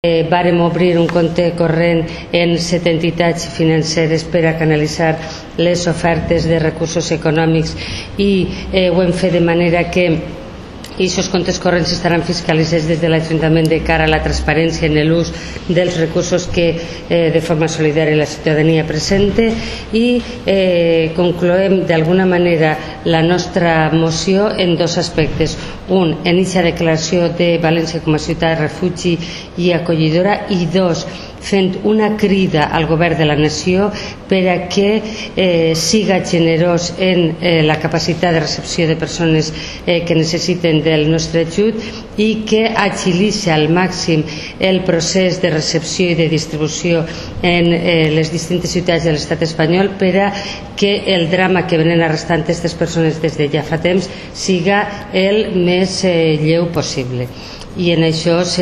Vàrem obrir un compte corrent en 7 entitats financeres per a canalitzar les ofertes de recursos econòmics i ho hem fet de manera que aquests comptes corrents estaran fiscalitzats des de l'Ajuntament de cara a la transparència en l'ús dels recursos que de forma solidària la ciutadania presenta i concloem d'alguna manera la nostra moció en dos aspectes. Un, en aquesta declaració de València com a ciutat de refugi i acollidora, i dos, fent una crida al govern de la nació per a que siga generós en la capacitat de recepció de persones que necessiten del nostre ajut i que agilitzi al màxim el procés de recepció i de distribució en les distintes ciutats de l'estat espanyol per a que el drama que venen arrestant aquestes persones des de ja fa temps siga el més lleu possible. I en això